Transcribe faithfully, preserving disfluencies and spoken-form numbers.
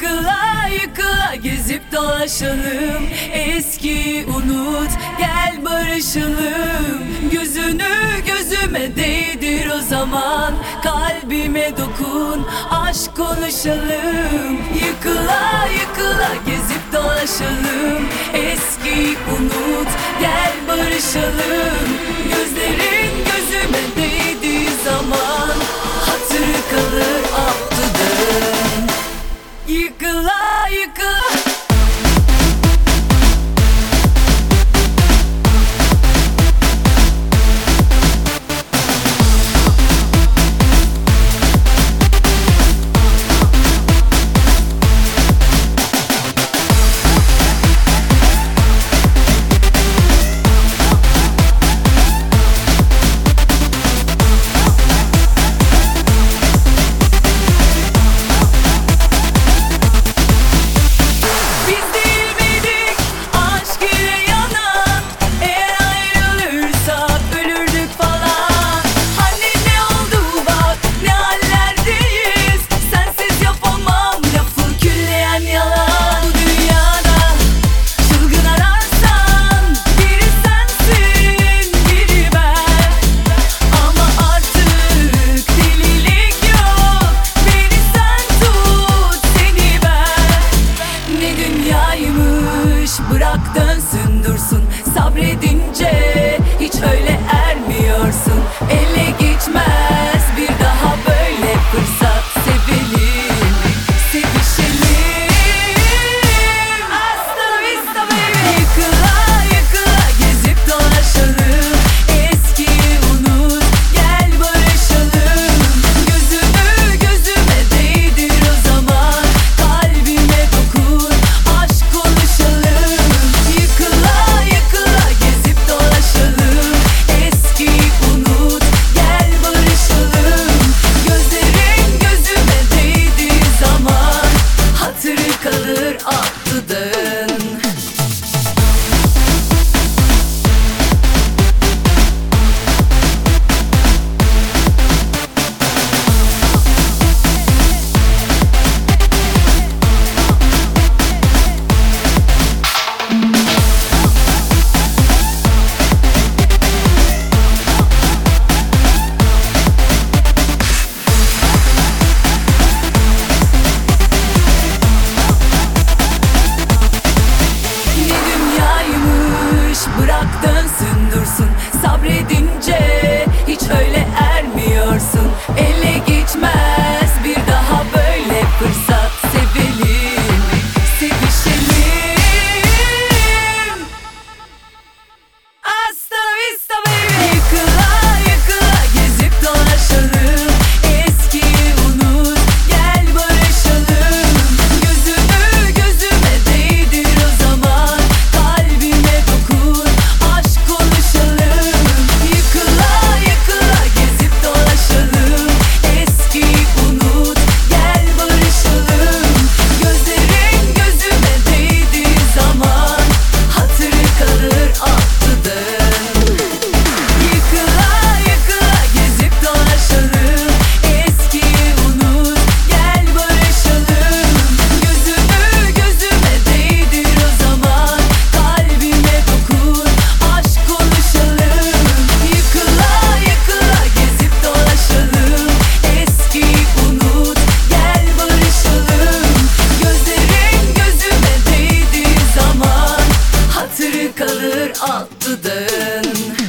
Yıkıla yıkıla gezip dolaşalım, eskiyi unut gel barışalım. Gözünü gözüme değdir o zaman, kalbime dokun aşk konuşalım. Yıkıla yıkıla gezip dolaşalım, eskiyi unut gel barışalım. Gözlerin gözüme değdiği zaman hatırı kalır up to dön. Yıkıla yıkıla. Bırak dönsün dursun, sabredince hiç öyle ermiyorsun. Ele geçmez bir daha böyle fırsat, sevelim, sevişelim. Hasta la vista baby. Yıkıla yıkıla gezip dolaşalım, eskiyi unut gel barışalım. Gözünü gözüme değdir o zaman, kalbime dokun aşk konuşalım. Yıkıla yıkıla gezip dolaşalım, eskiyi unut gel barışalım. Gözlerin gözüme değdiği zaman hatırı kalır up to dön. Bırak dönsün dursun, sabredince hiç öyle ermiyorsun. Ele geçmez bir daha böyle fırsat, sevelim, sevişelim. Hasta la vista baby. Yıkıla yıkıla gezip dolaşalım, eskiyi unut gel barışalım. Gözünü gözüme değdir o zaman, kalbime dokun aşk konuşalım. Yıkıla yıkıla gezip dolaşalım, eskiyi unut gel barışalım. Gözlerin gözüme değdiği zaman hatırı kalır up to dön. Yıkıla yıkıla gezip dolaşalım, eskiyi unut gel barışalım. Gözünü gözüme değdir o zaman, kalbime dokun aşk konuşalım. Yıkıla yıkıla gezip dolaşalım, eskiyi unut gel barışalım. Gözlerin gözüme değdiği zaman hatırı kalır up to dön.